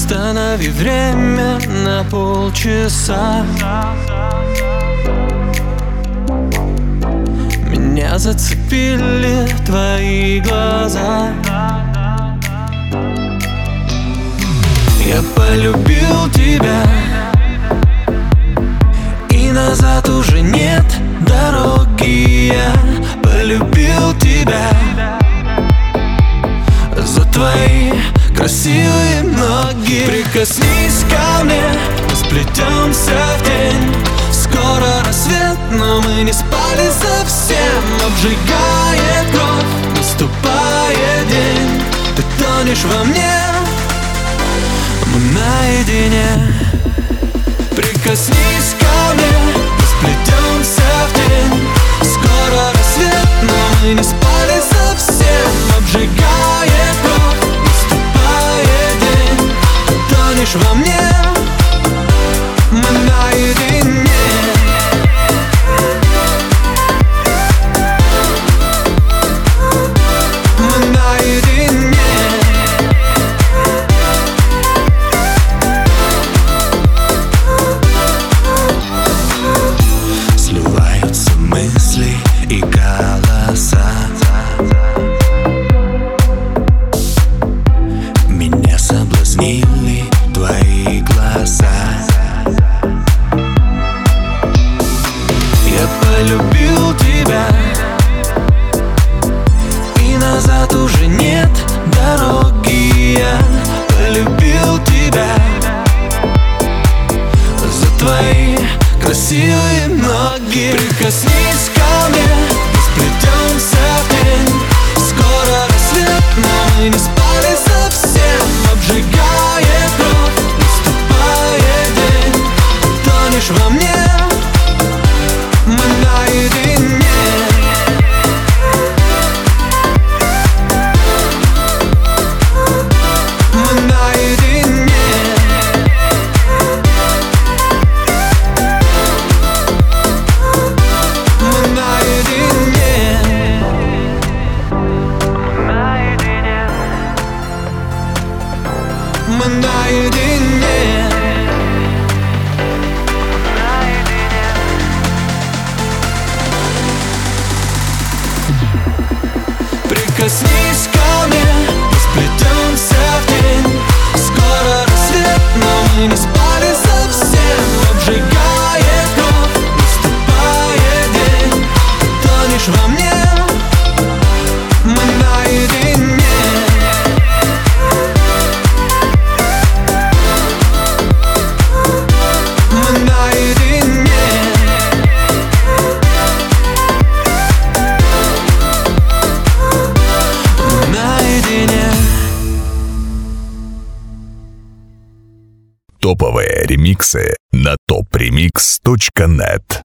Останови время на полчаса. Меня зацепили твои глаза. Я полюбил тебя, и назад уже нет дороги. Я полюбил тебя за твои красивые ноги. Прикоснись ко мне, мы сплетемся в день. Скоро рассвет, но мы не спали совсем. Обжигает кровь, наступает день. Ты тонешь во мне, мы наедине. Прикоснись ко мне, мы сплетемся в день. Скоро рассвет, но мы не спали совсем. Обжигает кровь, наступает день. Ты тонешь во мне, мы наедине. Мы наедине. Сливаются мысли и голоса. Меня соблазнили твои глаза. Я полюбил тебя, и назад уже нет дороги. Я полюбил тебя за твои красивые ноги. Прикоснись ко мне, мы сплетемся в день. Скоро рассвет, но мы не спали совсем. Обжигает кровь, наступает день. Ты тонешь во мне, мы наедине. Мы наедине. Мы наедине. Мы наедине. Прикоснись ко мне, мы сплетемся в день. Скоро рассвет, но мы не спали совсем. Обжигает кровь, наступает день. Ты тонешь во мне, мы наедине. Мы наедине. Наедине. Топовые ремиксы на topremix.net.